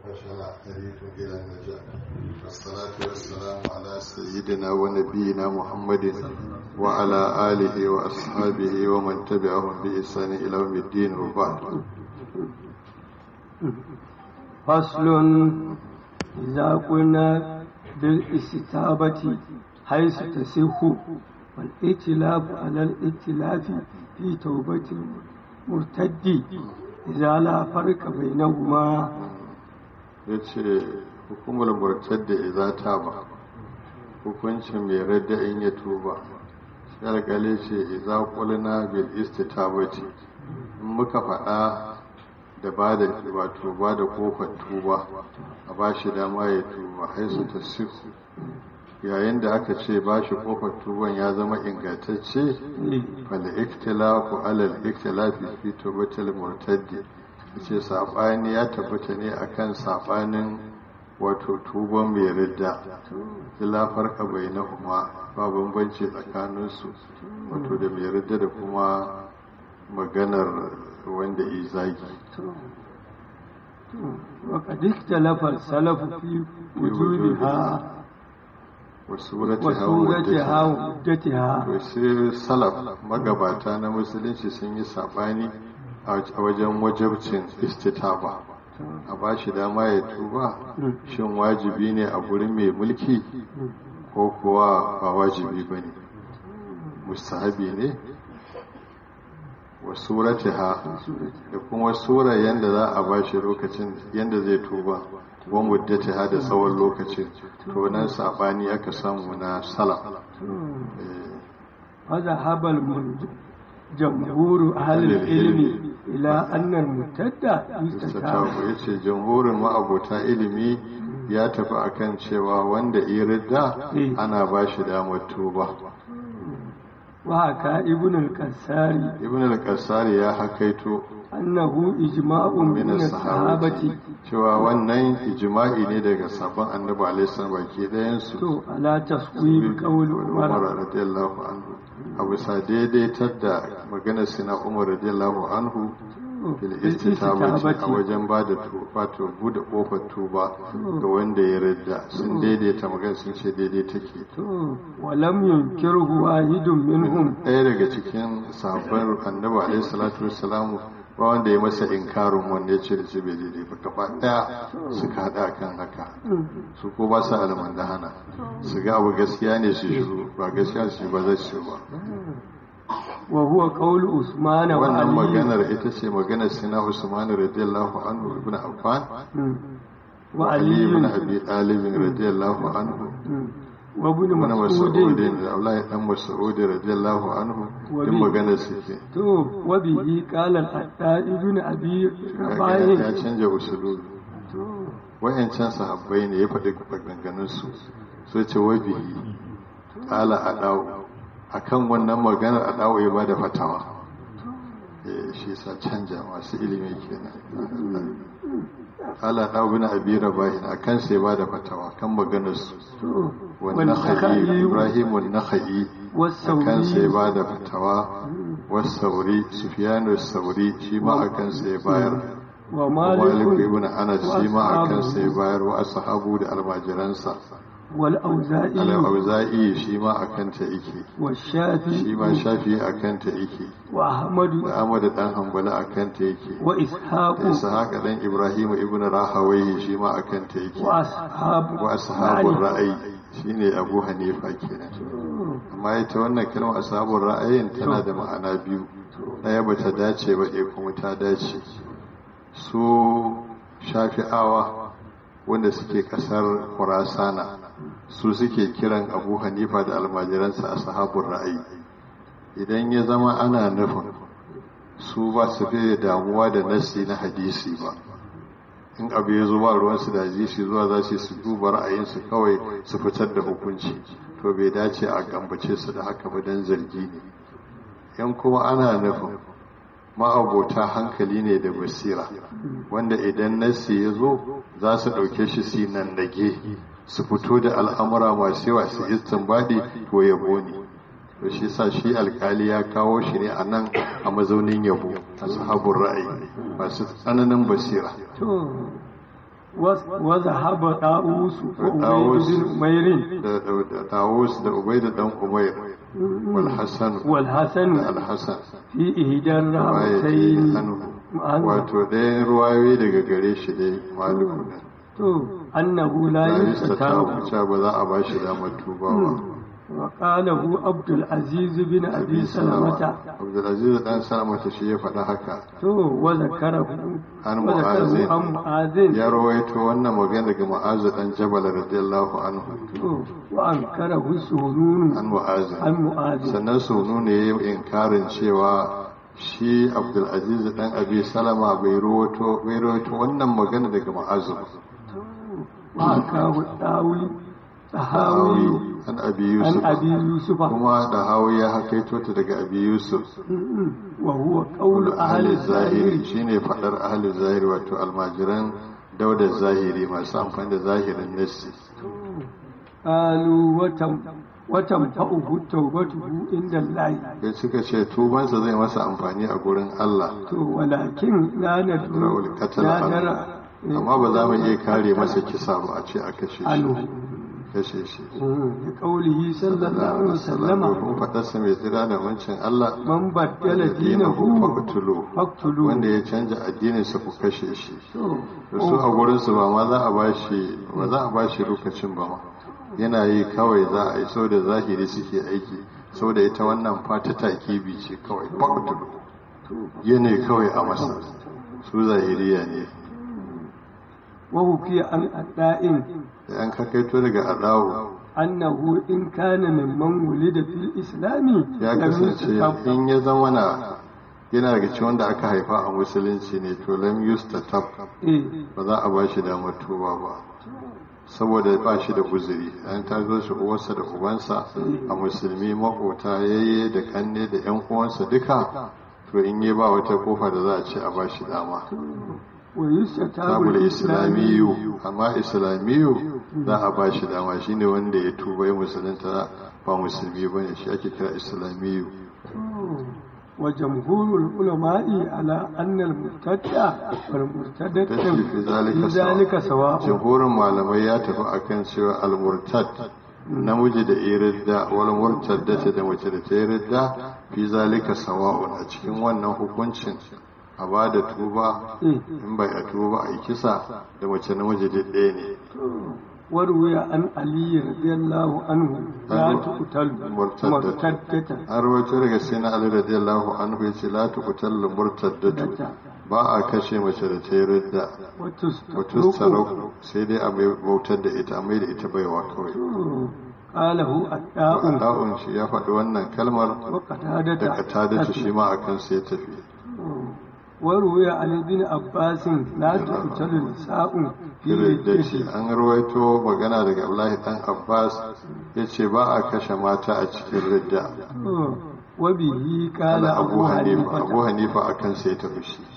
فشل طريق إلى النجاة. والصلاة والسلام على سيدنا ونبينا محمد وعلى آله وأصحابه ومن تبعهم بإحسان إلى يوم الدين وبعد. فصل: إذا قلنا بالاستتابة حيث تصح والائتلاف على الائتلاف في توبة المرتد إذا لا فرق بينهما. yace hukumar murtadda idza taba, hukuncin mai radda in ya tuba. sai alƙali ce idza qulna bil istitabati, in muka faɗa da ba da wato ba da kofar tuba a ba shi dama ya tuba haisu tasihu, yayin da aka ce ba shi kofar tuban ya zama ingantacce, fal ikhtilafu alal ikhtilafi fi tawbatil murtaddi, ce sabani ya tabbata ne akan sabanin wato tuban mai ridda, ila farqa bainahuma, ba bambanci tsakanin su, wato da mai ridda da kuma maganar wanda izagi. وقد اختلف السلف في وجودها wasuratiha ومدتها. sai salaf magabata na musulunci sun yi sabani a wajen wajabcin istitaba, a ba shi dama ya tuba shin wajibi ne a gurin mai mulki ko kuwa ba wajibi ba ne, mustahabi ne. wasuratiha da kuma sura yanda za a ba shi lokacin yanda zai tuba, wa muddatiha da tsawon lokacin, to nan sabani aka samu na salaf. وذهب جمهور أهل العلم إلى أن المرتد يستتاب. yace jamhurin ma'abota ilimi ya tafi akan cewa wanda iridda ana ba shi damar tuba. وحكى ابن القساري ya hakaito أنه إجماع من الصحابة cewa wannan ijma'i ne daga sabon annabi alaihi salam baki ɗayan su ala taswib qawl Umar radiyallahu anhu, abu sa daidaitar da maganar sina Umar radiyallahu anhu fil istitabati, a wajen ba da wato bude kofar tuba ga wanda ya radda, sun daidaita magana, sun ce daidai take. walam yunkirhu wahidun minhum, ɗaya daga cikin sahabban annabi alaihi salatu wassalamu ba wanda ya masa inkarin wanda ya ce da shi bai daidai ba, gaba ɗaya suka haɗa kan haka. su ko ba su almandahana, su ga abu gaskiya ne su shiru, ba gaskiya su ba zai shiru ba. wa huwa qawlu Usman wa wannan Ali. maganar ita ce maganar sina Usman radiyallahu anhu ibn Affan wa Ali ibn Ali Abi Talib radiyallahu anhu wa ibn wani Mas'ud. Mas'ud da Allah dan Mas'ud radiyallahu anhu, din maganar suke. to wa bihi qala al-Hatta ibn Abi ya Rabah. canja usulubi. Wayancan sahabbai ne ya faɗi maganganun su, sai ce wabihi qala adawu, akan wannan maganar adawu ya bada fatawa. Shi sa canja masu ilimi kenan. qala adawu bin abi rabah, akan sai bada fatawa kan maganar su. wannan nakhai Ibrahim an-Nakhai akan sai bada fatawa, wasauri Sufyan as-Sauri shi ma akan sai bayar, wa Malik Malik ibn Anas shi ma akan sai bayar, wa ashabu da almajiransa. wal Auza'i al-Auza'i shi ma akan ta yake, wa Shafi shi ma Shafi akan ta yake, wa Ahmad da Ahmad dan Hanbali akan ta yake, wa Ishaq da Ishaq dan Ibrahim ibn Rahawayhi shi ma akan ta yake, wa ashabur ra'ayi shine Abu Hanifa kenan. amma ita wannan kalmar ashabur ra'ayin tana da ma'ana biyu, ɗaya bata dace ba, ɗaya kuma ta dace. su Shafi'awa wanda suke kasar Khurasana su suke kiran Abu Hanifa da almajiransa ashabur ra'ayi. idan ya zama ana nufin su ba su fi damuwa da nassi na hadisi ba, in abu ya zo ba ruwansu da hadisi, zuwa za su duba ra'ayinsu kawai su fitar da hukunci, to bai dace a gambace su da haka ba, dan zargi ne. yan kuma ana nufin ma'abota hankali ne da basira, wanda idan nassi ya zo za su ɗauke shi sinan nage, su fito da al'amura masu yawa su istinbadi, to yabo ne. to shi sa shi alkali ya kawo shi ne a nan a mazaunin yabo, a sahabun ra'ayi masu tsananin basira. وذهب طاووس وعبيد بن عمير da Tawus da Ubayd dan Umayr wal Hasan والحسن da Al-Hasan في إحدى waye الروايتين anhu wato ɗayan ruwayoyi daga gare shi dai Maliku ne أنه لا la يستتاب yastatabu ba za a ba shi damar tuba ba وقاله عبد العزيز بن أبي سلمة Abdulaziz dan Salamata shi ya faɗa haka وذكره an عن معاذ ya rawaito wannan magana daga Mu'az dan Jabal radiyallahu anhu وأنكره السهلون an Mu'az عن معاذ sannan sunu ne ya yi inkarin cewa shi Abdulaziz dan Abi Salama bai rawaito wannan magana daga Mu'az ba وحكاه الطاوي طهاوي an Abi عن Yusuf أبي يوسف kuma da hawi ya hakaito ta daga Abi Yusuf وهو قول أهل الظاهر shine fadar ahli zahiri wato almajiran daudar zahiri masu amfani da zahirin nassi قالوا وتنفعه توبته عند الله sai suka ce tubansa zai masa amfani a gurin Allah ولكن لا ندري rawul qatl لا نرى amma ba za mu iya kare masa kisa ba a ce a kashe shi عنه kashe shi لقوله صلى الله عليه وسلم kun fadarsa mai tsira da mancin Allah من بدل دينه فاقتلوه wanda ya canja addininsa ku kashe shi to da su a gurinsu ba ma za a ba shi lokacin ba ma yana yi kawai za a yi sau da zahiri suke aiki sau da ita wannan fata takibi ce kawai faƙutulu yana kawai a masa su zahiriya ne وحكي عن أداء da yan kakaito daga adawu أنه إن كان ممن ولد في الإسلام ya لم kasance يستتب in ya zama yana daga cikin wanda aka haifa a musulunci ne to lam yustatab ba za a ba shi damar tuba ba saboda ba shi da uzuri an ta zo shi uwarsa da ubansa a musulmi makota yayye da kanne da yan uwansa duka to in yi ba wata kofa da za a ce a ba shi dama ويستتاب tabul الإسلامي islamiyu amma islamiyu za a ba shi dama shine wanda ya tuba ya musulunta ba musulmi bane shi ake kira islamiyu وجمهور العلماء على أن المرتد والمرتدة tashi fi في ذلك سواء jamhurin malamai ya tafi akan cewa al-murtad namiji da iridda wal murtaddata da mace da ta iridda fi zalika sawa'un a cikin wannan hukuncin a ba da tuba in bai a tuba a yi kisa da mace namiji da ɗaya ne وروي عن علي رضي الله عنه لا تقتل مرتدة an rawaito daga sai na ali radiyallahu anhu ya ce la tuqtal murtaddatu ba a kashe mace da ta iridda wato sarau sai dai a mai bautar da ita a mai da ita baiwa kawai قاله الداء da'un shi ya faɗi wannan kalmar da وقتادة katadatu shi ma a kansa ya tafi وروي عن ابن عباس لا تقتل النساء في iriddaci الجيش an rawaito magana daga Abdullahi dan Abbas ya ce ba a kashe mata a cikin ridda وبه قال ana أبو Abu حنيفة Hanifa a kansa ya tafi shi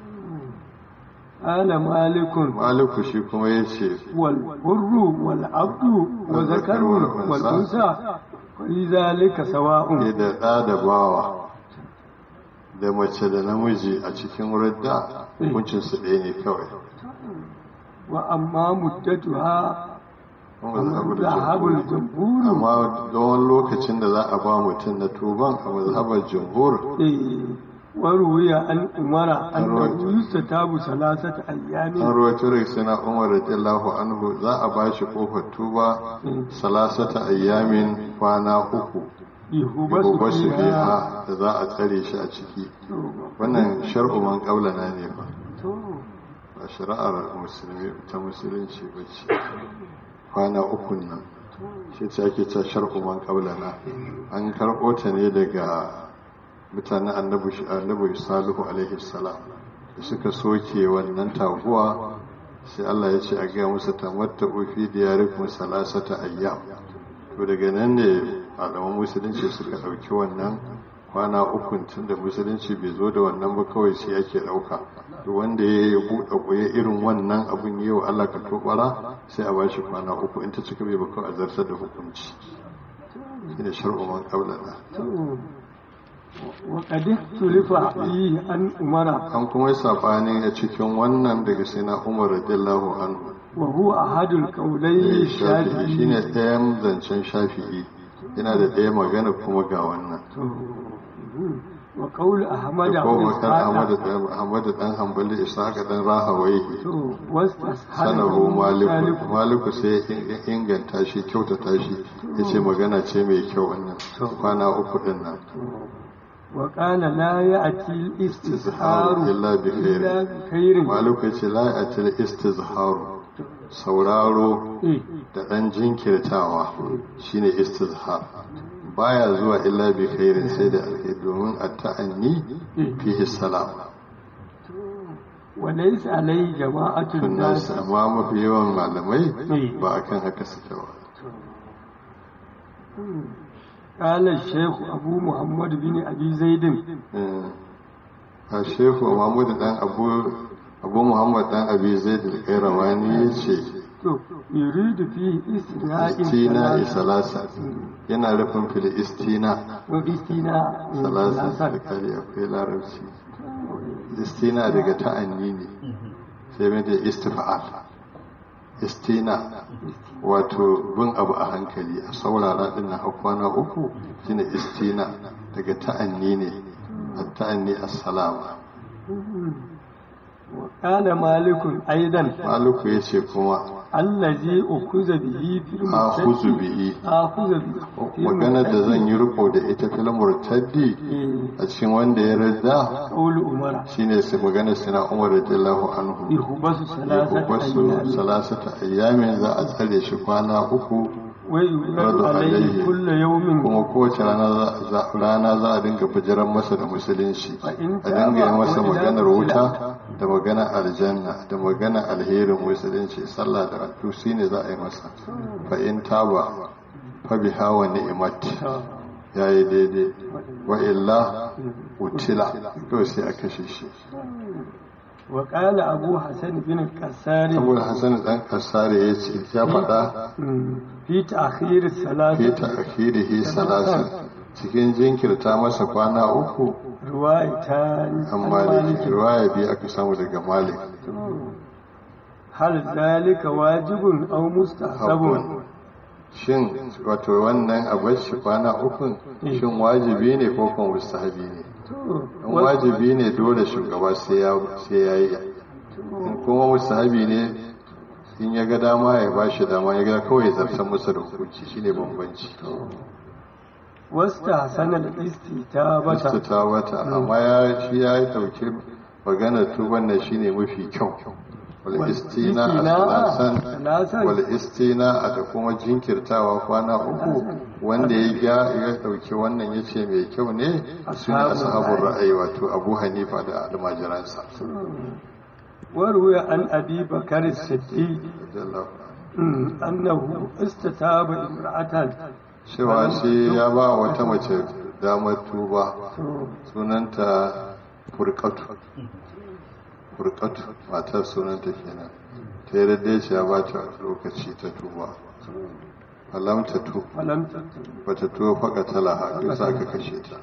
قال مالك Maliku shi kuma ya ce والحر والعبد وذكر والأنثى في ذلك سواء da ɗa da bawa da mace da namiji a cikin ridda hukuncinsu ɗaya ne kawai وأما مدتها mazhabar ذهب الجمهور amma don lokacin da za a ba mutum na tuban a mazhabar jumhur وروي عن عمر أنه يستتاب ثلاثة أيام an rawaito daga sana umar radiyallahu anhu za a ba shi kofar tuba salasata ayyamin kwana uku يهبس basu فيها biha da za a tsare shi a ciki wannan shar'u man qablana ne ba ba shari'ar musulmi ta musulunci ba ce kwana ukun nan shi ce ake ta shar'u man qablana an karɓo ta ne daga mutanen annabi salihu alaihi salam da suka soke wannan taguwa sai Allah ya ce a ga musu tamatta fi diyarikum salasata ayyam to daga nan ne alamun musulunci suka ɗauki wannan kwana ukun tun da musulunci bai zo da wannan ba kawai sai ake ɗauka to wanda ya yi buɗe ƙwaye irin wannan abun yi wa Allah ka tobara sai a bashi kwana uku in ta cika bai ba kawai a zartar da hukunci shi ne shar'u man qablana وقد اختلف فيه عن عمر an kuma yi sabani a cikin wannan daga sai na Umar radiyallahu anhu وهو أحد القولين shafi'i الشافعي shine ɗayan zancen shafi'i yana da ɗaya magana kuma ga wannan وقول أحمد da ko makar وإسحاق Ahmad dan Hanbali Ishaq dan Rahawai واستسهله sanahu maliku sai ya inganta shi kyautata shi yace magana ce mai kyau wannan kwana uku din nan وقال لا يأتي الاستسحار illa bi بخير maliku yace la atil istizharu sauraro da ɗan jinkirtawa shine istizhar baya zuwa illa bi khairin sai da alkhairi domin at-ta'anni fihi salam وليس عليه جماعة الناس الناس amma mafi yawan malamai ba akan haka suke ba قال الشيخ أبو محمد بن أبي زيد a shehu mahmud dan abu muhammad dan abi zaid al-qayrawani yace يريد فيه استثناء istina salasa yana rufin fil istina واستثناء salasa da kare akwai larabci istina daga ta'anni ne sai mai da istifa'al istina wato bin abu a hankali a saurara din na kwana uku shine istina daga ta'anni ne at-ta'anni as-salama وقال مالك أيضا maliku yace kuma الذي أخذ به في akhuzu bihi أخذ به maganar da zan yi riko da ita fil murtaddi a cikin wanda ya rida قول عمر shine sai maganar sina Umar radiyallahu anhu يحبس wasu 3 أيام salasata ayyamin za a tsare shi kwana uku ويولد عليه كل يوم kuma kowace rana za a dinga bijiran masa da musulunci a dinga yi masa maganar wuta da maganar aljanna da maganar alherin musulunci sallah da addu shi ne za a yi masa fa in taba fa bi hawa ni'mat yayi daidai wa illa utila to sai a kashe shi وقال أبو حسن بن الكساري Abu Hassan dan Kasare yace ya faɗa في تأخير fi الثلاثة ta'khirihi salasa cikin jinkirta masa kwana uku روايتان amma da riwaya biyu aka samu daga Malik هل ذلك واجب أو مستحسب shin wato wannan abashi kwana uku shin wajibi ne ko kuma mustahabi ne in wajibi ne dole shugaba sai ya yi in kuma mustahabi ne in ya ga dama ya ba shi dama ya ga kawai zartar masa da hukunci shine bambanci واستحسن الاستتابة ta wata amma ya yi dauki magana tuban nan shine mafi kyau wal istina asalasan wal istina da kuma jinkirtawa kwana uku wanda ya dauki wannan yace mai kyau ne shine ashabul ra'ayi wato Abu Hanifa da almajiransa وروي عن أبي بكر الصديق أنه استتاب امرأة cewa shi ya ba wata mace damar tuba sunanta furkatu matar sunanta kenan ta yi radde ya ba ta lokaci ta tuba falamta tu bata tuba faka talaha duk sa ka kashe ta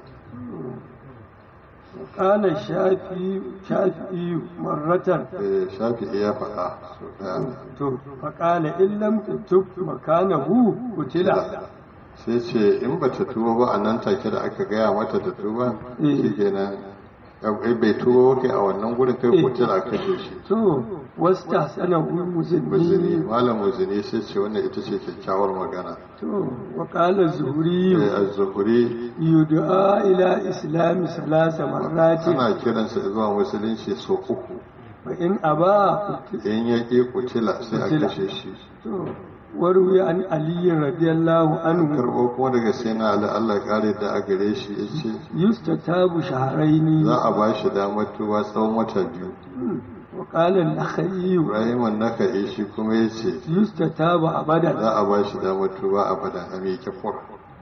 قال الشافعي مرة shafi'i ya faɗa فقال إن لم تتب مكانه قتل sai ce in ba ta tuba ba a nan take da aka gaya mata ta tuba shi kenan bai tuba kai a wannan gurin kai kuce da aka ce shi واستحسنه muzini المزني malam muzini sai ce wannan ita ce kyakkyawar magana وقال الزهري az-zuhri يدعى إلى إسلام 3 مرات ana kiransa zuwa musulunci so uku فإن أبى in ya ƙi kutila sai a kashe shi وروي عن علي رضي الله عنه karɓo kuma daga sai na Allah ƙare da a gare shi ya ce يستتاب شهرين za a ba shi damar tuba tsawon wata biyu وقال النخعي Ibrahim an-Nakhai shi kuma ya ce يستتاب أبدا za a ba shi damar tuba abadan a mai kyafur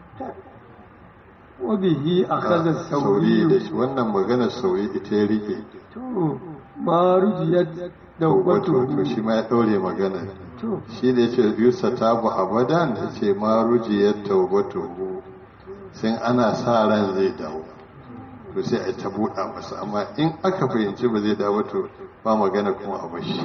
وبه أخذ sauri da الثوري shi wannan maganar sauri ita ya rike ما رجيت wato توبته shi ma ya ɗaure maganar shi da yace yusa tabu abadan yace ma rujiyat tawbatuhu sai ana sa ran zai dawo to sai a ta buɗa masa, amma in aka fahimci ba zai dawo to ba magana kuma a bashi.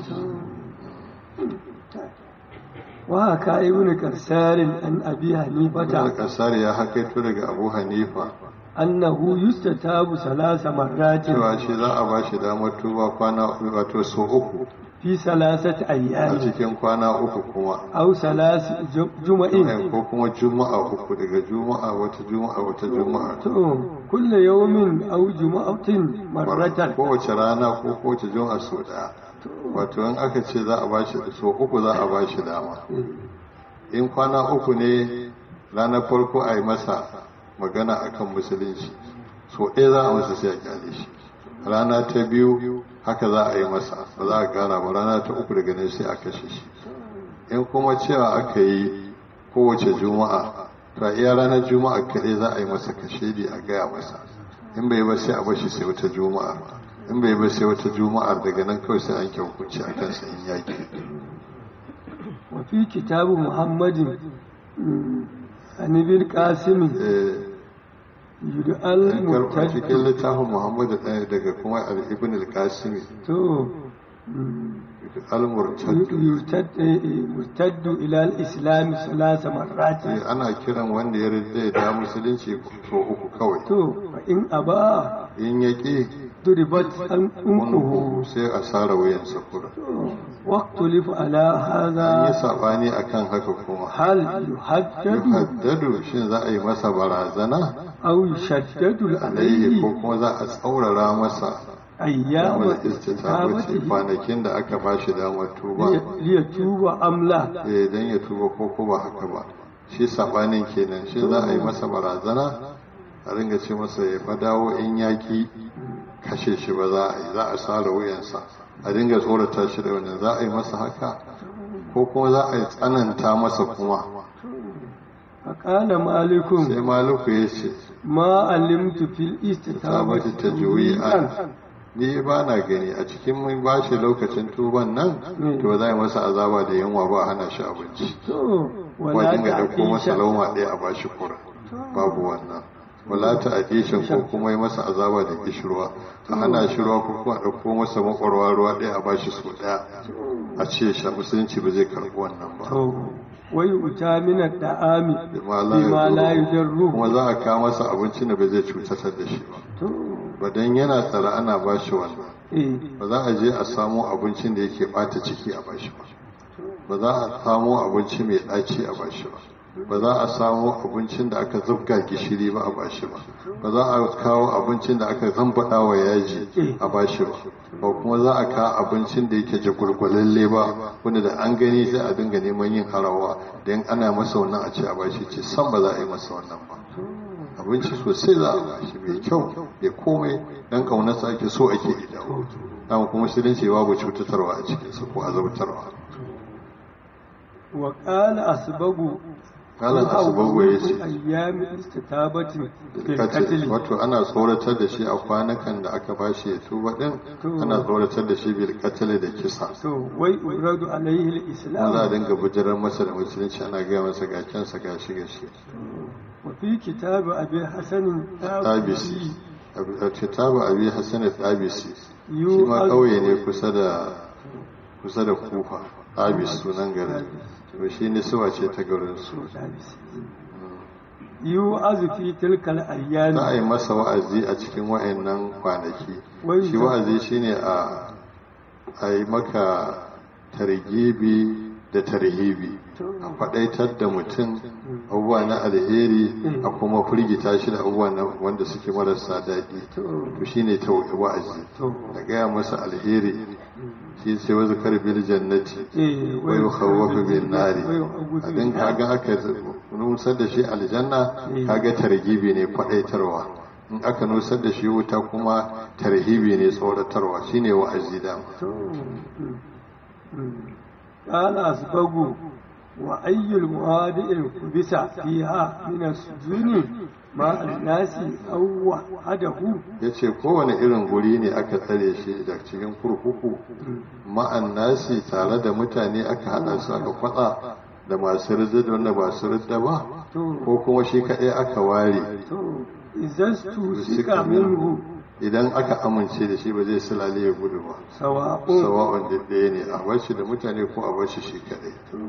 wa ka ibn kasarin an abi hanifata kasar ya hakaito daga Abu Hanifa annahu yustatabu salasa marratin cewa shi za a bashi damar tuba kwana wato so uku fi salasati a ayyam cikin kwana uku kuma aw salasi juma'in ko kuma juma'a uku daga juma'a wata juma'a to kullu yawmin aw juma'atin marratan kowace rana ko kowace juma'a so daya, wato in aka ce za a bashi so uku za a bashi dama. In kwana uku ne ranar farko a yi masa magana akan musulunci, so ɗaya za a masa sai a kyale shi. Rana ta biyu haka za a yi masa, ba za a gara ba. Rana ta uku daga nan sai a kashe shi. In kuma cewa aka yi kowace juma'a, to iya ranar juma'a kaɗai za a yi masa kashedi a gaya masa. In bai ba sai a bashi sai wata juma'a, in bai ba sai wata juma'a, daga nan kawai sai an hukunci a kansa in yaki. wa fi kitabu muhammadin anibil qasim yud'al karɓar cikin littafin muhammadu ɗaya daga kuma ibn al-qasimi to murtaddu ila al-islam salasa marrat ana kiran wanda ya rida da musulunci so uku kawai. to in aba in yaki duribat al-unquhu sai a sara wayansa kura. waqtulif ala an yi hadha sabani akan haka kuma hal yuhaddadu yuhaddadu shin za a yi masa barazana aw yushaddadu alaihi alayhi ko kuma za a tsaurara masa ayyam damar istitabati kwanakin da aka ba shi damar tuba liyatuba amla dan ya tuba ko ba haka ba. Shi sabanin kenan, shi za a yi masa barazana a ringa ce masa ya fa dawo in yaki kashe shi ba za a yi, za a sare wuyansa a dinga tsorata shi da wannan, za a yi masa haka ko kuma za a yi tsananta masa kuma. faqala malikun sai Maliku ya ce ma alimtu fil istitabati tabati tajwi'an, ni ba na gani a cikin mun ba shi lokacin tuban nan to za a yi masa azaba da yunwa ba a hana shi abinci, to ko wala dinga dauko masa ta'isha lauma ɗaya a bashi kura, babu wannan. Wala ta adishin ko kuma yi masa azaba da kishirwa, a hana shi ruwa ko kuma dauko masa makwarwa ruwa ɗaya a bashi so ɗaya a ce shi musulunci ba zai karɓi wannan ba. to wai uta min ad-da'ami Bima bima la yudarru kuma za a kawo masa abincin da ba zai cutar da shi ba. to Ba dan yana tsara ana bashi wannan, ba za a je a samo abincin da yake bata ciki a bashi ba, ba za a samo abinci mai ɗaci a bashi ba, ba za a samo abincin da aka zubga gishiri ba a bashi ba, ba za a kawo abincin da aka zambaɗa wa yaji a bashi ba, ba kuma za a kawo abincin da yake jagwalgwalalle ba wanda da an gani sai a dinga neman yin harawa don ana masa wannan a ce a bashi, ce san ba za a yi masa wannan ba. Abinci sosai za a bashi mai kyau ya komai dan kaunarsa ake so ake idawo, amma kuma musulunci babu cutatarwa a cikinsa ko azabtarwa. wa qala asbagu Kalan Asbagu ya ce ayyam istitabati bil katil, qatl wato ana tsoratar da shi a kwanakan da aka bashi ya tuba din, ana tsoratar da shi bil katil da kisa. to wai uradu alaihi al-islam Za a dinga bujirar masa da musulunci, ana gaya masa ga kyansa ga shi. wa fi kitab abi hasan Tabisi, kitabu Abi Hassan Tabisi, shi ma kauye ne kusa da Kufa. Tabis sunan garin, to shi ne suwa ce ta garin su. yu'azu fi tilkal ayyam Za a yi masa wa'azi a cikin wa'annan kwanaki. Shi wa'azi shine a yi maka targibi da tarhibi, a faɗaitar da mutum abubuwa na alheri a kuma firgita shi da abubuwa wanda suke marasa daɗi. To shine ta wa'azi, da gaya masa alheri shi sai wasu karbil jannati wai khawwafa bin nari. A din kaga aka nusar da shi aljanna, kaga targibi ne faɗaitarwa. In aka nusar da shi wuta kuma tarhibi ne tsoratarwa, shine wa'azi dama. قال أسبغ وأي المواد الكبس فيها من السجون مع الناس أو وحده yace kowane irin guri ne aka tsare shi da cikin kurkuku ma'an nasi tare da mutane aka hada su aka kwatsa da masu ridda da wanda ba su ridda ba, ko kuma shi kaɗai aka ware izastu sika minhu idan aka amince da shi ba zai sulale ya gudu ba sawa'un da ɗaya ne a bashi da mutane ko a bashi shi kadai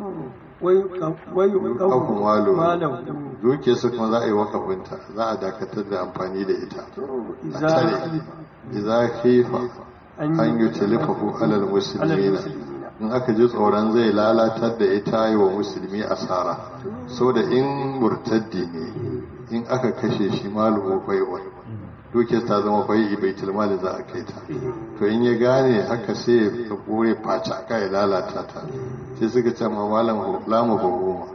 kafin malo duke su kuma za a yi wakafinta za a dakatar da amfani da ita a tare iza kifa an yi talifahu alal musulmina in aka ji tsoron zai lalatar da ita yi wa musulmi asara so da in murtaddi ne in aka kashe shi malu baiwa duke ta zama bai baitul mali za a kai ta to in ya gane haka sai ya kore faca ka ya lalata ta sai suka ce ma malam lamu hukuma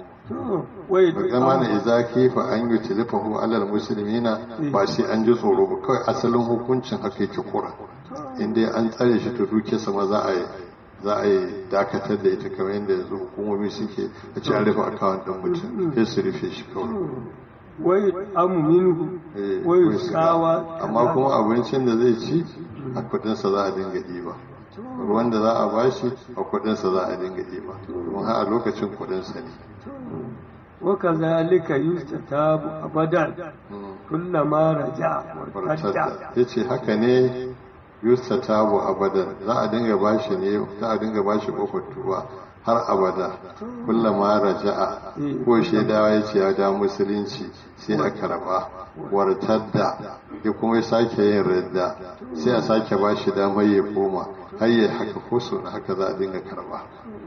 zama na iza kifa an yi tilifahu alal musulmina ba sai an ji tsoro ba kawai asalin hukuncin haka yake kura inda an tsare shi to duke sama za a yi dakatar da ita kamar yadda yanzu hukumomi suke a ce an rufe akawun ɗin mutum sai su rufe shi kawai wai aminu wai tsawa amma kuma abincin da zai ci a kudinsa za a dinga ɗiba ruwan da za a bashi a kudinsa za a dinga ɗiba domin har a lokacin kudinsa ne waka zalika yustatabu abadan kullama raja wartadda yace haka ne yustatabu abadan za a dinga bashi kofar tuba har abada kullama raja'a ko shaidawa ya ce ya da musulunci sai a karba wartadda ya kuma ya sake yin radda sai a sake ba shi damar ya koma har ya haka ko so haka za a dinga karba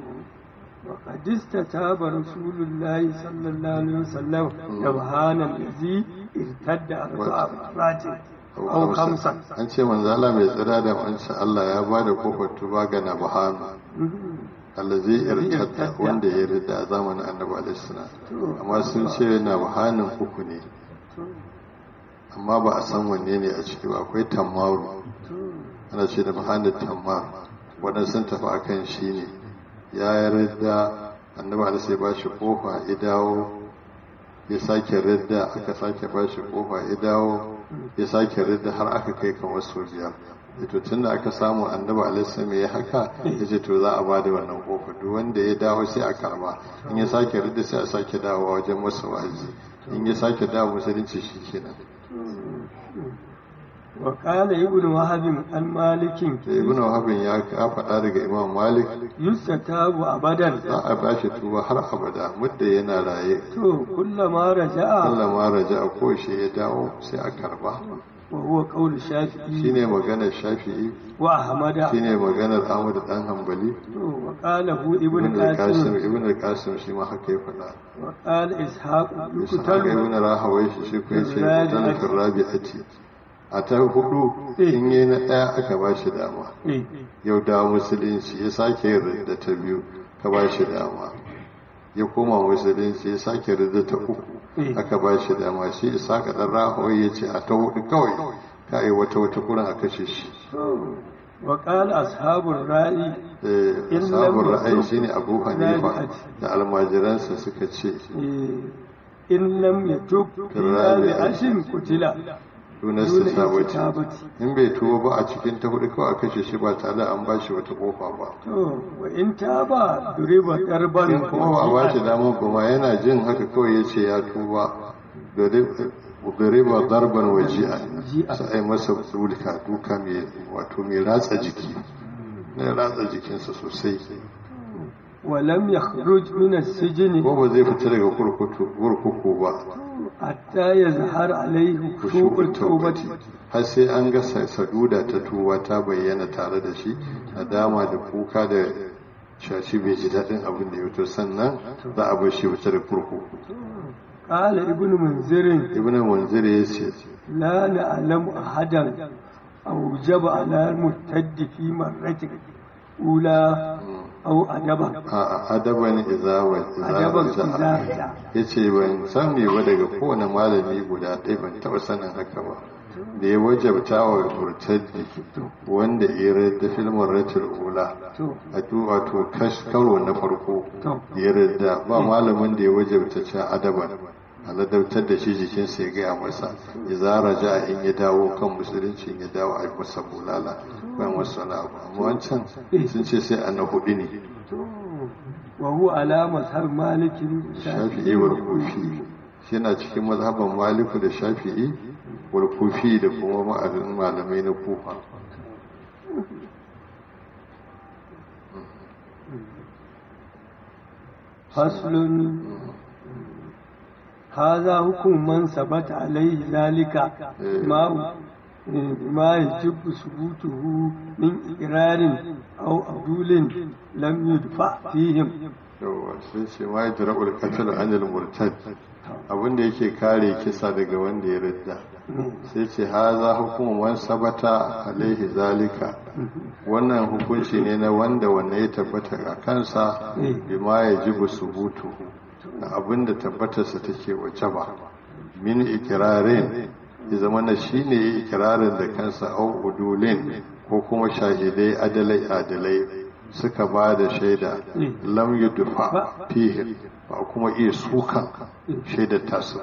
وقد استتاب رسول الله صلى الله عليه وسلم سبحان الذي ارتد أربع مرات أو خمسة an ce manzala mai tsira da wancan Allah ya ba da kofar tuba ga nabahanu allazi irtadda wanda ya rida a zamanin annabi alaihissalam amma sun ce nabahanin uku ne amma ba a san wanne ne a ciki ba akwai tammaru ana ce da bahanin tammar waɗansu sun tafi akan shi ne ya yarda annabi alaihi ya bashi kofa ya dawo ya sake ridda aka sake bashi kofa ya dawo ya sake ridda har aka kai kan wasu biyar to tunda aka samu annabi alaihi mai haka yace to za a bada wannan kofa duk wanda ya dawo sai a karba in ya sake ridda sai a sake dawo wajen masa wa'azi in ya sake dawo musulunci shikenan وقال ابن وهب عن مالك ابن وهب ya faɗa daga imam malik yustatabu abadan za a bashi tuba har abada mudda yana raye to kullama raja'a ko shi ya dawo sai a karba wa huwa qaul shafi'i shine maganar shafi'i wa ahmada shine maganar ahmad dan hanbali to wa qala hu ibn qasim shi ma haka ya faɗa wa qala ishaq ibn rahawai shi ko yace talafin rabi'ati a ta hudu in yi na ɗaya aka ba shi dama yau da musulunci ya sake yin rinda ta biyu ka ba shi dama ya koma musulunci ya sake rinda ta uku aka ba shi dama shi isa ka ɗan rahawai ya ce a ta hudu kawai ka yi wata kurin a kashe shi وقال أصحاب الرأي أصحاب الرأي shine Abu Hanifa da almajiransa suka ce in lam yatub fi ashin kutila dunasta sabati in bai tuwo ba a cikin ta hudu kawai a kashe shi ba tare da an ba shi wata kofa ba wa in ta ba duriba darban in kuma ba a ba shi damar ba ma yana jin haka kawai ya ce ya tuba duriba darban waji'a sai masa duka mai ratsa jiki na ratsa jikinsa sosai ولم يخرج من السجن ko zai fita daga kurkuku ba hatta yazhar alaihi khushu'ul tawbati har sai an ga saduda ta tuba ta bayyana tare da shi nadama da kuka da shashi bai ji dadin abin da ya to sannan za a bar shi fita da kurkuku qala ibnu munzir yace la na'lamu ahadan aw jaba ala murtaddi fi marratin ula au adaban ya ce ban san me ba daga kowane malami guda ɗaya ban taɓa sanin haka ba da ya wajabta wa murtaddi wanda ya da filmin ratul ula a wato karo na farko ya rada ba malamin da ya wajabta cewa adaban a ladabtar da shi jikinsa ya gaya masa ya zara ja in ya dawo kan musulunci ya dawo a masa bulala bayan wasu wani abu amma wancan sun ce sai an na hudu ne wa huwa ala mazhab malikin shafi'i wa kufi shi na cikin mazhaban maliku da shafi'i wal kufi da kuma ma'azin malamai na kufa. faslun هذا حكم من ثبت عليه ذلك ما يجب ثبوته من إقرار أو عدول لم يدفع فيهم. sai ce ma yadda ra'ul katil anil murtad abinda yake kare kisa daga wanda ya ridda sai ce haza hukumu man sabata alaihi zalika wannan hukunci ne na wanda ya tabbata a kansa bima yajibu subutu abinda tabbatarsa take wace ba min ikirarin ya zama na shine ikirarin da kansa au udulin ko kuma shahidai adalai suka ba da shaida lam yudfa fihi ba kuma iya sukan shaidar tasu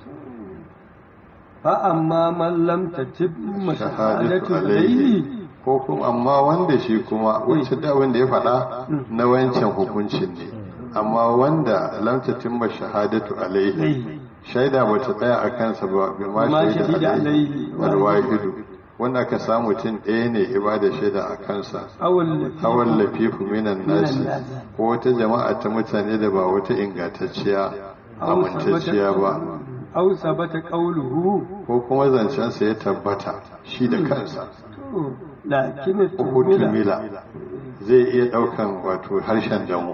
fa amma man lam tatib mashahadatu alayhi ko kuma amma wanda shi kuma wacce da wanda ya faɗa na wancan hukuncin ne amma wanda lam tatimma shahadatu alayhi shaida bata tsaya a kansa ba bi ma shaida alayhi alwahidu wanda aka samu mutum ɗaya ne ibada shaida a kansa awal lafifu minan nasi ko wata jama'a ta mutane da ba wata ingantacciya amintacciya ba aw sabata qawluhu ko kuma zancensa ya tabbata shi da kansa lakin tumila zai iya ɗaukan wato harshen damu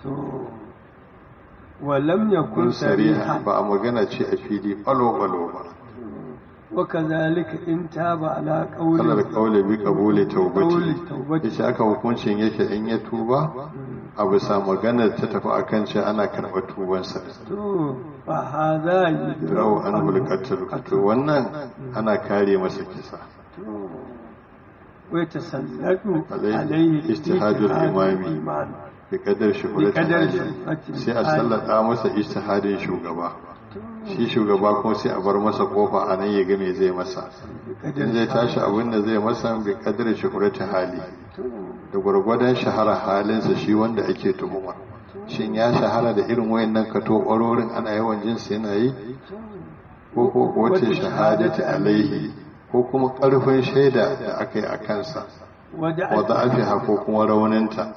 walam yakun sariha ba a magana ce a fili ɓalo-ɓalo ba وكذلك إن تاب على قول بقبول توبته yace aka hukuncin yake in ya tuba a bisa maganar ta tafi akan ce ana karɓar tubansa to fa hadha yau an mulkatul to wannan ana kare masa kisa wai tasallatu alaihi istihadul imami bi kadar shuhurati sai a sallata masa istihadin shugaba shi shugaba kuma sai a bar masa kofa a nan ya ga me zai masa in zai tashi abin da zai masa bi kadar shuhurati hali da gwargwadon shahara halinsa shi wanda ake tuhuma shin ya shahara da irin wayannan kato ƙwarorin ana yawan jin sa yana yi ko wace shahadati alaihi ko kuma ƙarfin shaida da aka yi a kansa wadda ake hako kuma rauninta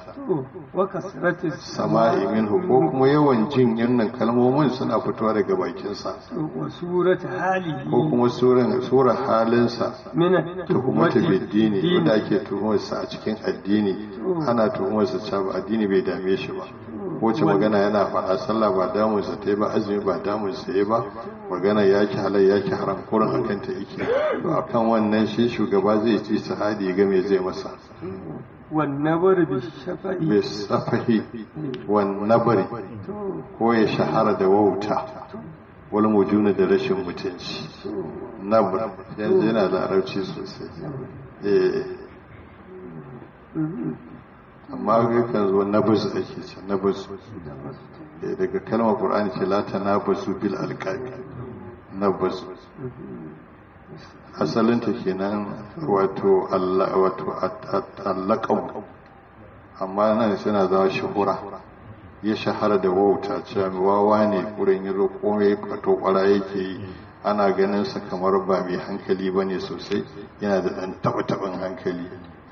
sama'i minhu ko kuma yawan jin yannan kalmomin suna fitowa daga bakinsa ko kuma surar halinsa tuhumata biddini wanda ake tuhumarsa a cikin addini ana tuhumarsa cewa addini bai dame shi ba wace magana yana faɗa sallah ba damunsa ta yi ba azumi ba damunsa ya ba magana ya ki halai ya ki haram kurin akan ta yake a kan wannan shi shugaba zai ci sahadi ya ga me zai masa wannabar bi safahi wannabari ko ya shahara da wauta wal mujuna da rashin mutunci nabr yanzu yana da larabci sosai amma yakan zo nabuz ake ce nabuz daga kalmar qur'ani ce la tanabazu bil alqabi nabuz asalin ta kenan wato Allah wato allaqab amma nan suna zama shuhura ya shahara da wauta cewa wawa ne kurin yazo komai kato kwara yake yi ana ganin sa kamar ba mai hankali bane sosai yana da dan taɓin hankali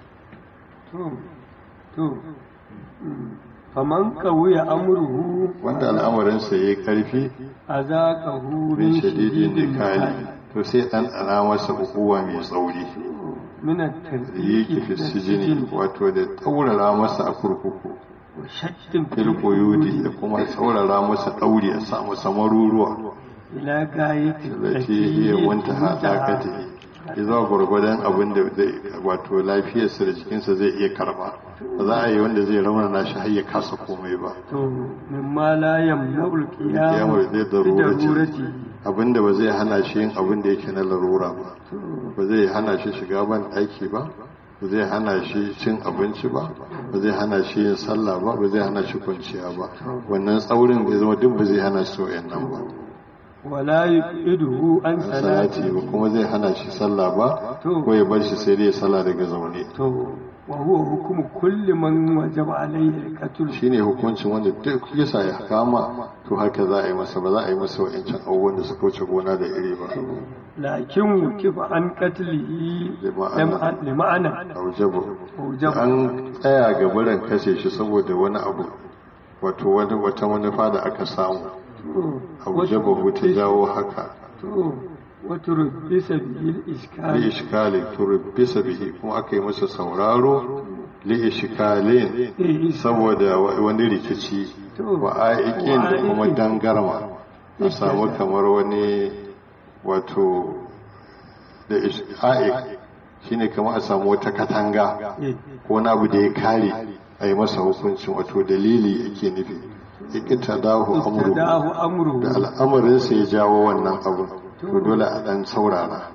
faman kawuya amurhu wanda al'amarinsa ya yi ƙarfi a za ka min shadidin da kali to sai ɗan ɗana masa hukuwa mai tsauri yi kifi sijini wato da tsaurara masa a kurkuku fil koyudi da kuma tsaurara masa ɗauri a samu samaruruwa ila gayi lati iya wanta haɗakata ya zuwa gwargwadon abin da wato lafiyarsa da jikinsa zai iya karba ba za a yi wanda zai raunana shi har ya kasa komai ba mimma la yamna'ul qiyam zai darurati abinda ba zai hana shi yin abin da yake na larura ba ba zai hana shi shiga ban ɗaki ba ba zai hana shi cin abinci ba ba zai hana shi yin sallah ba ba zai hana shi kwanciya ba wannan tsaurin bai zama duk ba zai hana shi nan ba wala yuqiduhu an salati ba kuma zai hana shi sallah ba ko ya bar shi sai dai sallah daga zaune to wa huwa hukmu kulli man wajaba alayhi al-qatl shine hukuncin wanda duk yasa ya kama to haka za a yi masa, ba za a yi masa wa'ancan abubuwan da suka wuce gona da iri ba. lakin wukifa an qatlihi lima'ana aujabu an tsaya ga barin kashe shi saboda wani abu, wato wata manufa da aka samu, aujabu ta jawo haka. وتربس به الإشكال لإشكال تربس به kuma aka yi masa sauraro li'ishkalin saboda wani rikici wa aikin da kuma dangarma a samu kamar wani wato da aik shine kamar a samu wata katanga ko wani abu da ya kare a yi masa hukuncin, wato dalili yake nufi ikitadahu amru da al'amarinsa ya jawo wannan abu, to dole a dan saurara.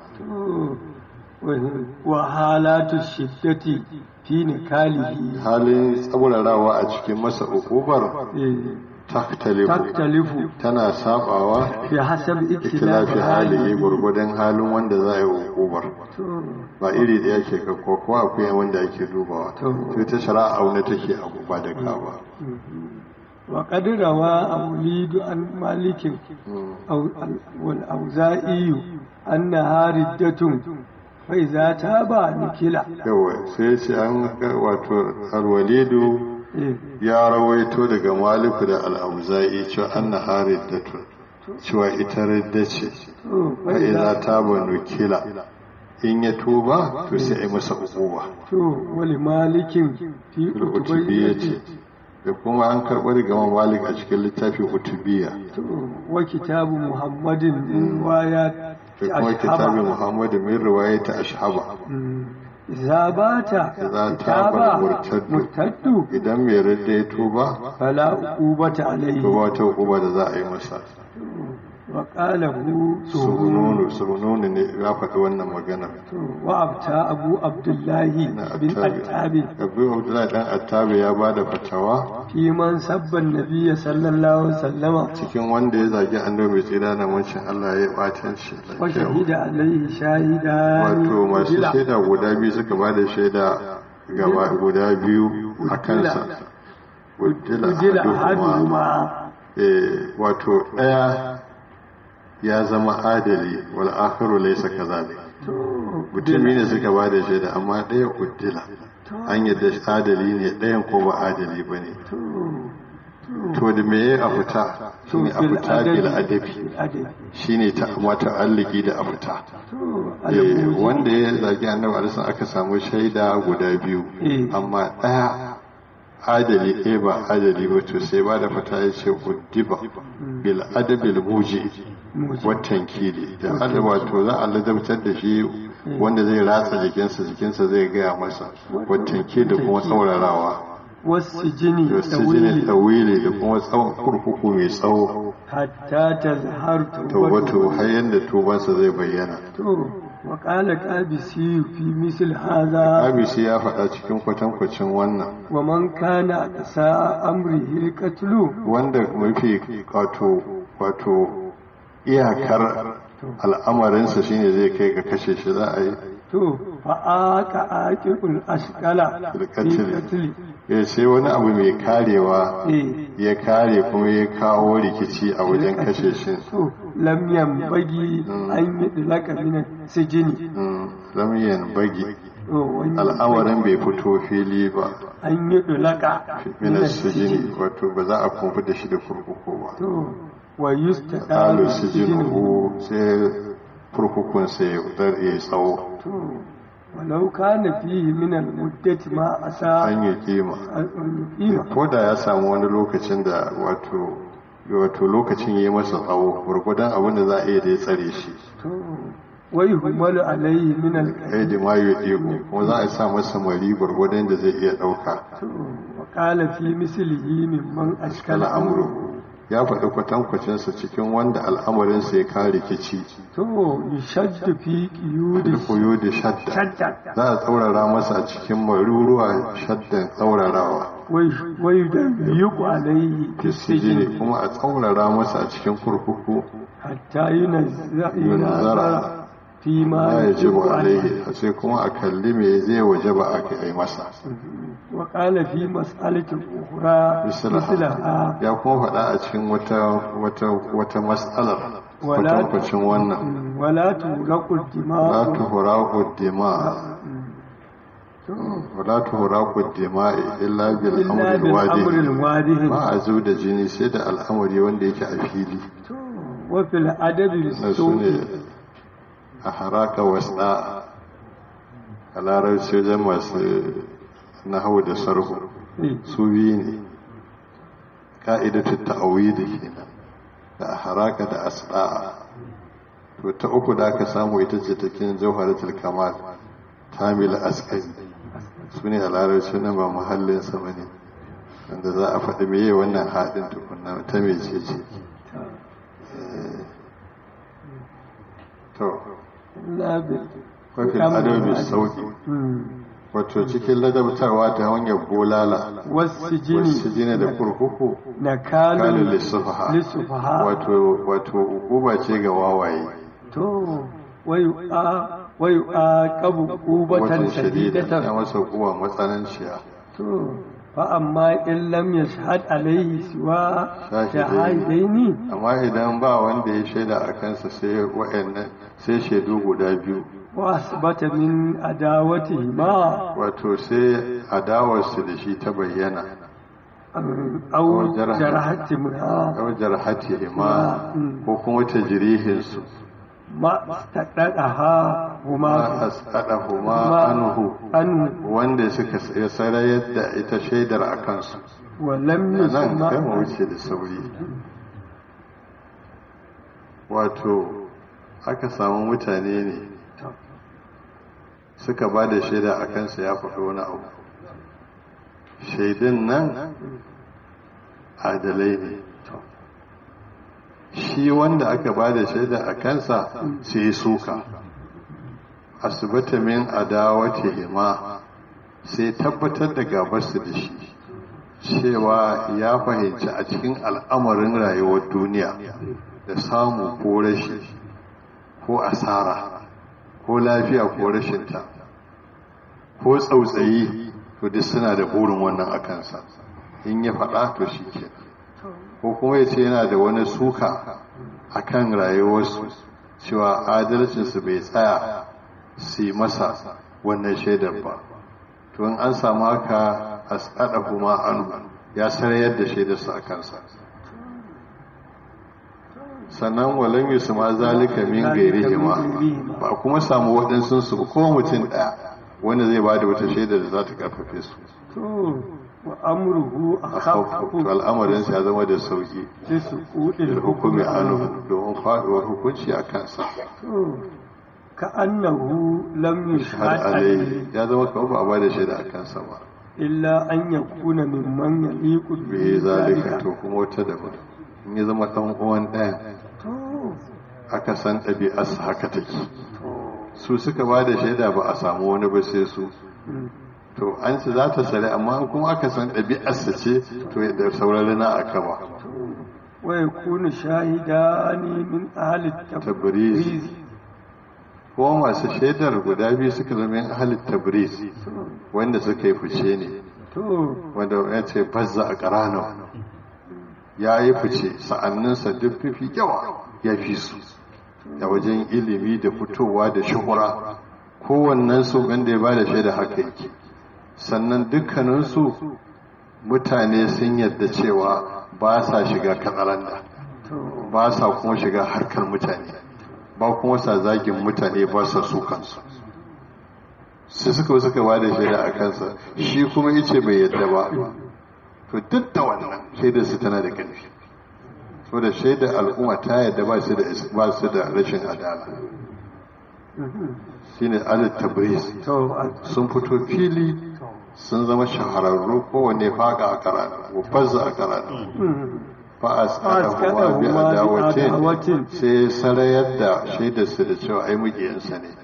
wa halatu shiddati fi nikalihi, halin tsaurarawa a cikin masa ukubar taktalifu tana sabawa fi hasab ikhtilafi halihi, gurgudan halin wanda za a yi ukubar ba iri da yake ko akwai wanda ake dubawa, to ta shari'a auna take abu ba da ba. وقد روى أوليد عن مالك والأوزائي أنها ردة فإذا تاب نكلا. sai an wato alwalidu ya rawaito daga maliku da al'auza'i cewa annaha riddatu, cewa ita ridda ce, fa idza taba nukila, in ya tuba to sai ai masa uquba. wali malikin fi utubiyyati, da kuma an karɓar daga malik a cikin littafin utubiya, wa kitabu muhammadin riwaya da kuma kitabin muhammadin min riwaya ta ashaba. Zabata taba murtaddu, idan mai radda ya tuba fala uqubata alayhi, to wata uquba da za a yi masa. wa qalahu sununu ne ya faɗi wannan magana. wa abta abu abdullahi bin attabi, abu abdullahi dan attabi ya bada fatawa fi man sabban nabiyyi sallallahu alaihi wasallama, cikin wanda ya zagi annabi mai tsira na mancin Allah ya batan shi. wa shahida alaihi shahida, wato masu shaida guda biyu suka bada shaida gaba guda biyu a kansa. ujila ahaduhuma, wato ɗaya ya zama adali wal akharu laysa kadhalik, mutumi ne suka ba da shaida amma ɗaya uddila an yadda adali ne, ɗayan ko ba adali ba ne. to da me ya afuta shine afuta bil adabi, shine ta mata alliki da afuta. wanda ya zagi annabi alaihi aka samu shaida guda biyu amma ɗaya adali ɗaya ba adali ba, to sai ba da fata ya ce uddiba bil adabil muji watan kili da adaba, to za a ladabtar da shi wanda zai ratsa jikinsa zai gaya masa, watan kili da kuma saurarawa, wasu jini tawili da kuma tsawon kurkuku mai tsawo, hatta ta zahar wato har yadda tubansa zai bayyana. وقال قابسي في مثل هذا, قابسي ya faɗa cikin kwatankwacin wannan. wa man kana asa amrihi alqatlu, wanda mafi wato iyakar al'amarinsa shine zai kai ga kashe shi za a yi. to fa aka aqibul ashqala alqatl, sai wani abu mai karewa ya kare kuma ya kawo rikici a wajen kashe shi. lam yanbaghi an yudlaka min sijini, lam yanbaghi al'amarin bai fito fili ba, an yudlaka min sijini, wato ba za a kumfa da shi da kurkuku ba. wa yustaqalu sijinu, sai kurkukun sai ya tsawo. walau kana fihi min al-muddati ma asa an yi kima, ko da ya samu wani lokacin da wato lokacin yayi masa tsawo, gurgudan abin da za a iya da ya tsare shi. wai humalu alaihi min al-qaid ma yudiku, kuma za a sa masa mari gurgudan da zai iya dauka. wa qala fi mislihi mimman ashkala amruhu, ya faɗi kwatankwacinsa cikin wanda al'amarinsa ya kare rikici. to yashaddu fi qiyudi shadda, za a tsaurara masa a cikin maruruwa shaddan tsaurarawa. wai da yuqu alaihi fisijini, kuma a tsaurara masa a cikin kurkuku hatta yunzara فيما ya يجب jibu عليه. alaihi sai kuma a kalli me zai wajaba a yi masa وقال في مسألة أخرى مثلها ya kuma faɗa a cikin wata mas'alar kwatankwacin wannan ولا تغرق la الدماء tuhuraqu dima wala tuhuraqu dima illa bil إلا amri بالأمر wadi الواضح. ba a zo da jini sai da al'amari wanda yake a fili وفي الأدب na su ne بالسوء a haraka wasa a larabci wajen masu nahawu da sarhu su biyu ne ka'idatu ta'awidi kenan da a haraka da asda'a to ta uku da aka samu ita ce cikin jawharatul kamal tamil askari su ne a larabci na ba muhallin sa bane wanda za a faɗi meye wannan haɗin tukunna ta mece ce to لا بال kwafin adabi sauki wato cikin ladabtarwa ta hanyar bolala والسجن wasu jini da kurkuku نكال kalin lissufaha للسفهاء wato hukuma ce ga wawaye تو ويعاقب عقوبة watan shadida ya شديدة masa hukuma matsananciya تو فأما إن لم يشهد عليه سوى شاهدين. شهادين amma idan ba wanda ya shaida a kansa sai wa'annan sai shaidu guda biyu وأثبت من عداوتهما wato sai adawarsu da shi ta bayyana أو جرح. جرحتهما wajen hatihima ko kuma tajirihinsu ما استقرأها ma هما asqadahuma anhu أنه wanda suka sarayar da ita shaidar a kansu ولم nan kai mu يسمع wuce da sauri wato aka samu mutane ne suka ba da shaida a kansa ya faɗi wani abu shaidun nan adalai ne shi wanda aka ba da shaida a kansa sai suka asibita min adawati hima sai tabbatar da gabarsu da shi cewa ya fahimci a cikin al'amarin rayuwar duniya da samu ko rashi ko asara ko lafiya ko rashinta ko tsautsayi to duk suna da burin wannan a kansa in ya faɗa to shi ke ko kuma ya ce yana da wani suka a kan rayuwarsu cewa adalcinsu bai tsaya su yi masa wannan shaidar ba to in an samu haka a tsada kuma an ya sarayar da shaidarsu a kansa sannan walan yi su ma zalika min gairi hima ba kuma samu waɗansu su ko mutum ɗaya wanda zai ba da wata shaidar da za ta karfafe su وأمره أخف to al'amarinsa ya zama da sauki لسقوط da hukumi الحكم anu عنه domin faɗuwar hukunci a kansa كأنه لم har يشهد عليه alaihi ya zama kawai ba a ba da shaida a kansa ba إلا أن يكون ممن يليق bai zalika بذلك to kuma wata daban in ya zama ɗan uwan ɗayan aka san ɗabi'arsa haka take su suka ba da shaida ba a samu wani ba sai su to an ce za ta sare amma kuma aka san ɗabi'arsa ce to da saurari na aka ba ويكون شاهدان من أهل tabriz التبريز ko masu shaidar guda biyu suka zama yin ahalin tabriz wanda suka yi fice ne wanda ya ce bazza a ƙarano ya yi fice sa'anninsa duk fifi yawa ya fi su da wajen ilimi da fitowa da shuhura kowannensu wanda ya ba da shaida haka yake sannan dukkaninsu mutane sun yadda cewa ba sa shiga katsalanda ba sa kuma shiga harkar mutane ba kuma sa zagin mutane ba sa su kansu sai suka ba da shaida a kansa shi kuma yace bai yadda ba to duk da wannan shaidar su tana da ƙarfi so da shaidar al'umma ta yadda ba su da rashin adala shine al-tabriz sun fito fili sun zama shahararru kowanne faga a karatu fazza a karatu fa'asqadahu bi adawatin sai sarayar da shaidarsa da cewa ai mugiyansa ne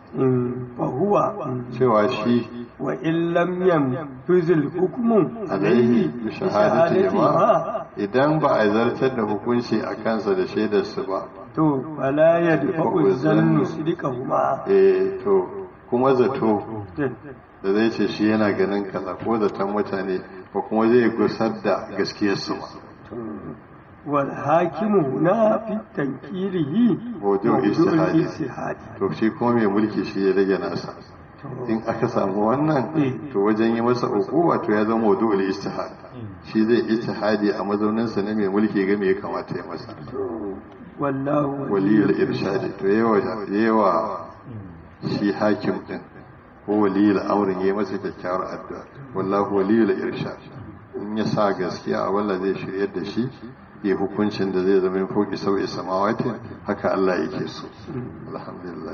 cewa shi wa in lam yanfuzil hukmu alaihi bi shahadati ma idan ba a zartar da hukunci a kansa da shaidarsu ba to fala yadfa'u zannu sidqahuma to kuma zato da zai ce shi yana ganin kaza ko zaton mutane ba kuma zai gusar da gaskiyarsu ba wal hakimu na fi tankirihi mawdu'ul istihadi to shi kuma mai mulki shi ya rage nasa in aka samu wannan to wajen yi masa hukuma to ya zama mawdu'ul istihad shi zai ijtihadi a mazauninsa na mai mulki ga me ya kamata ya masa wallahu waliyul irshad to yawa shi hakim din ko waliyul amrin yayi masa kyakkyawar addu'a wallahu waliyul irshad in ya sa gaskiya a wallah zai shiryar da shi ya hukuncin da zai zama yin foki sau'i samawati haka Allah yake so alhamdulillah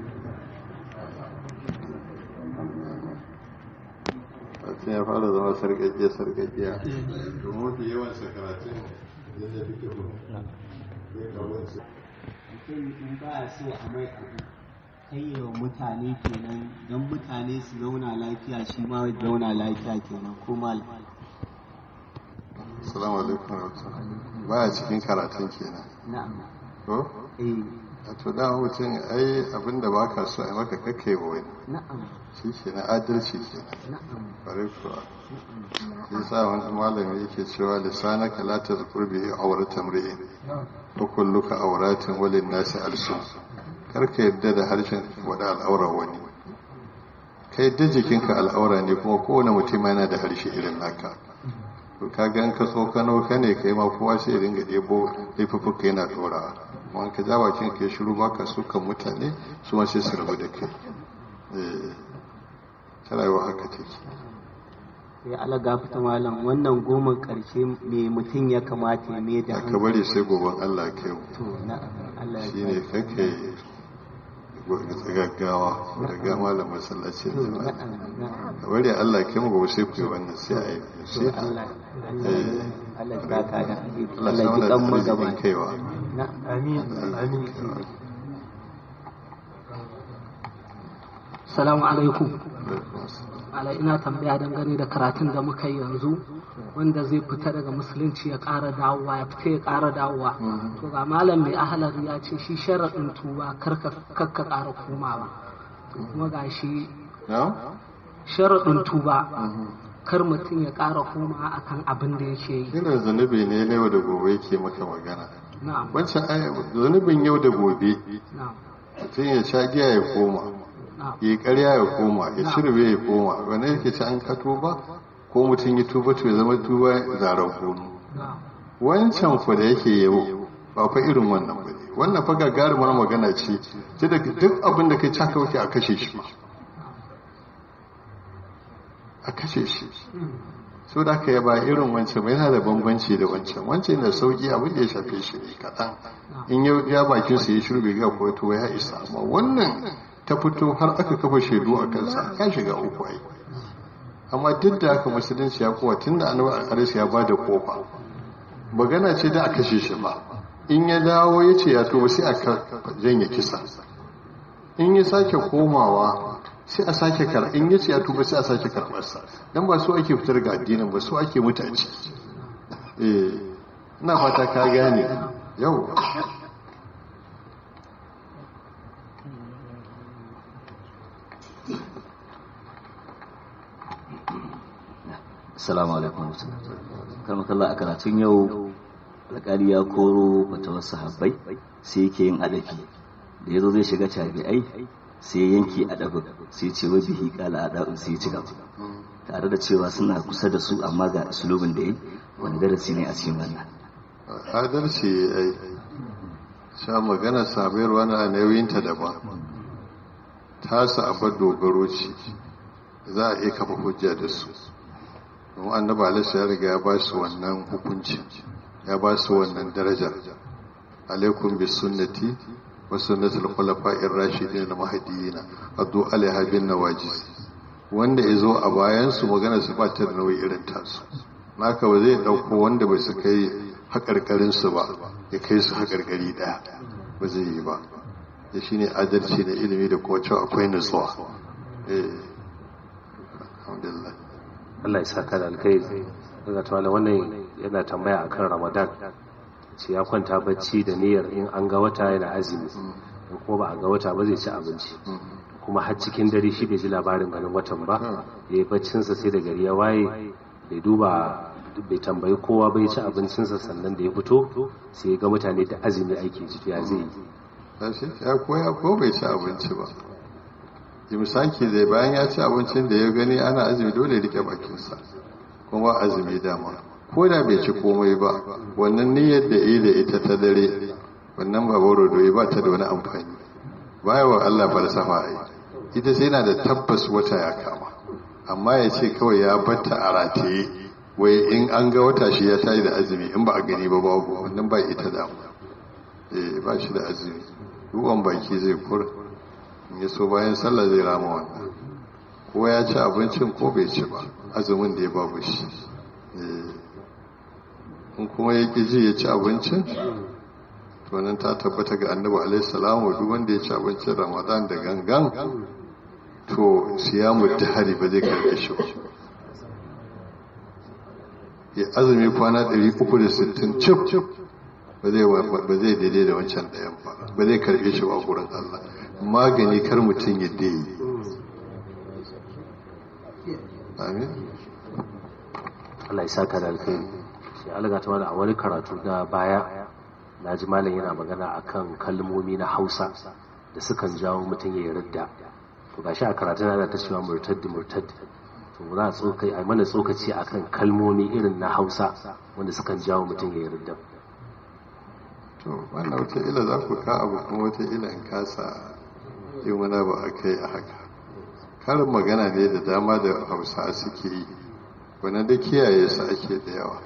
sai ya fara zama sarƙaƙiya domin mafi yawan sakaratun yadda fi kyau zai kawo su in ba a so a mai abu kai wa mutane kenan don mutane su zauna lafiya shi ma zauna lafiya kenan ko mal assalamu alaikum warahmatullahi baya cikin karatun kenan na'am ko a to da mutum ai abinda baka so ai maka kakkai wa wani na'am shi ke na adalci kenan na'am bare kuwa shi sa wani malami yake cewa lisanaka la tazkur bihi awratam ri'in wa kulluka awratin walin nasi alsu karka yadda da harshen wada al'aurar wani kai da jikinka al'aura ne kuma kowane mutum yana da harshe irin naka to kaga in ka tsokano ka ne kai ma kowa sai ringa ɗebo laifuffuka yana ɗorawa amma ka ja bakin ka shiru baka sukan mutane su ma sai su rabu da kai ta rayuwa haka take sai alaga fita malam wannan goma karshe me mutum ya kamata ya mai da aka bari sai goben Allah kai to na Allah shi ne kake gaggawa daga malam masallaci da ka bari Allah kai mu gobe sai ku yi wannan sai a yi sai Allah ya ka da Allah ya ji kan magaba kaiwa amin amin Assalamu alaikum. Ala ina tambaya dangane da karatun da muka yi yanzu wanda zai fita daga musulunci ya ƙara dawowa ya fita ya ƙara dawowa. To ga malam mai ahalar ya ce shi sharaɗin tuba kakka ƙara komawa. Kuma ga shi sharaɗin tuba kar mutum ya ƙara komawa akan abin da yake yi. Ina zunubi ne na yau da gobe yake maka magana. Na'am. Wancan zunubin yau da gobe. Na'am. Mutum ya sha giya ya koma. Ya karya ya koma ya shirbe ya koma wani yake ci an ka tuba ko mutum yi tuba to ya zama tuba zaren kunu wancan ku da yake yau ba fa irin wannan ba ne wannan fa gagarumar magana ce duk abin da kai caka wuce a kashe shi ma a kashe shi so da ka ba irin wancan ba yana da bambanci da wancan da sauki abin da ya shafe shi ne kaɗan in ya bakin su ya shirbe ga ko tuba ya isa amma wannan ta fito har aka kafa shaidu a kansa ya shiga uku ai amma duk da haka musulunci ya kowa tun da annabi alƙaris ya bada kofa magana ce da a kashe shi ba in ya dawo ya ce ya tuba sai a janye kisa in ya sake komawa sai a sake in ya ce ya tuba sai a sake karɓarsa don ba su ake fitar ga addinin ba su ake mutaci ina fata ka gane yau Assalamu alaikum. Karmakalla a karatun yau alƙali ya koro fatawar sahabbai sai yake yin adafi da yazo zai shiga tabi'ai sai yanke adabin sai ce wa bihi qala adabin sai ci gaba tare da cewa suna kusa da su amma ga usulubin da yi wani darasi ne a cikin wannan adalci ai sha magana sabayarwa na nauyinta daban ta sa abar dogaro ce za a iya kafa hujja da su kuma annabi alaihi ya riga ya ba su wannan hukunci ya ba su wannan daraja alaikum bis sunnati wa sunnatul khulafa'ir rashidin al mahdiyyin addu alaiha bin nawajiz wanda yazo a bayan su magana su ba ta da nauyi irin tasu naka ba zai dauko wanda bai su kai hakarkarin su ba ya kai su hakarkari daya ba zai yi ba ya shine adalci da ilimi da kuma cewa akwai nutsuwa alhamdulillah Allah ya saka da alkhairi daga tawala wannan yana tambaya akan Ramadan, ce ya kwanta bacci da niyyar in an ga wata yana azumi, in kuma ba a ga wata ba zai ci abinci, kuma har cikin dare shi bai ji labarin ganin watan ba, ya yi baccinsa sai da gari ya waye, bai tambayi kowa bai ci abincinsa, sannan da ya fito sai ya ga mutane da azumi ake ji, ya zai yi. Ya koya ko bai ci abinci ba, misaki zai bayan ya ci abincin da ya gani ana azumi dole ya rike bakinsa, kuma azumi dama ko da bai ci komai ba, wannan niyyar da yi da ita ta dare, wannan ba borodoyi ba ta da wani amfani, baya wa Allah falsafa ai, ita sai na da tabbas wata ya kama, amma ya ce kawai ya batta a rataye, wai in an ga wata shi ya tayi da azumi, in ba a gani ba babu, wannan ba ita damu, ba shi da azumi, ruwan baki zai kura, in ya so bayan sallah zai rama wannan, ko ya ci abincin ko bai ci ba, azumin da ya babu shi. In kuma ya ƙi ji ya ci abincin, to nan ta tabbata ga annabi alaihi salamu, duk wanda ya ci abincin Ramadan da gangan, to siyamu dahari ba zai karɓe shi ba. Ya azumi kwana 360 cif ba zai daidai da wancan ɗayan ba zai karɓe shi ba gurin Allah. Magani kar mutum ya dai. Amin. Allah ya saka da alkhairi. Sai Allah ta wani a wani karatu na baya na ji malam yana magana akan kalmomi na Hausa da sukan jawo mutum ya yarda. To gashi a karatun ana ta cewa murtad to za a tsokai a mana tsokaci akan kalmomi irin na Hausa wanda sukan jawo mutum ya yarda. To wannan wata ila za ku ka abu kuma wata ila in kasa yin wani ba a kai a haka. Karin magana ne da dama da Hausa suke yi, wannan da kiyaye su ake da yawa.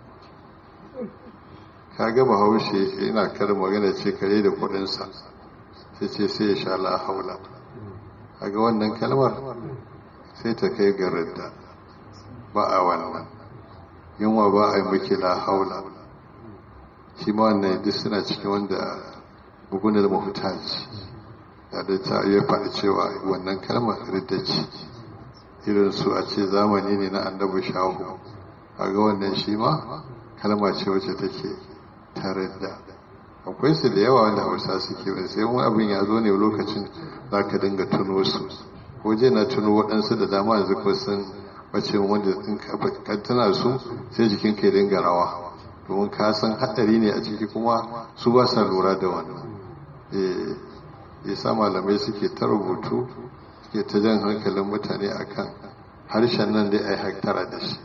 Ka ga Bahaushe yana karin magana ce kare da kuɗinsa, sai ya sha la haula. Kaga wannan kalmar sai ta kai ga radda, ba a wannan, yunwa ba a yi miki la haula, shi ma wannan duk suna cikin wanda bugunar mahutaji da ta ya faɗi cewa wannan kalmar radda ce, irin su a ce zamani ne na annabi shahu, kaga wannan shi ma kalma ce wacce take ta radda. Akwai su da yawa wanda Hausa suke ba, sai wani abin ya zo ne lokacin za ka dinga tuno su, ko je na tuno waɗansu da dama yanzu ko sun wace wanda in ka tuna su sai jikin ka dinga rawa, domin ka san haɗari ne a ciki, kuma su ba sa lura da wannan. Yasa malamai suke ta rubutu, suke ta jan hankalin mutane akan harshen nan dai ai hattara da shi,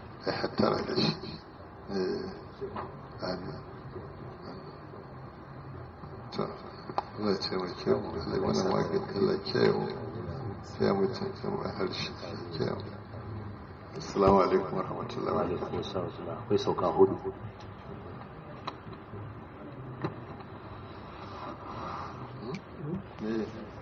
Allah ce mai kyau, Allah mana magani, Allah kyau, sai mutum kan harshe kyau. Assalamu alaikum warahmatullahi wabarakatuh. Akwai sauka hudu. Ne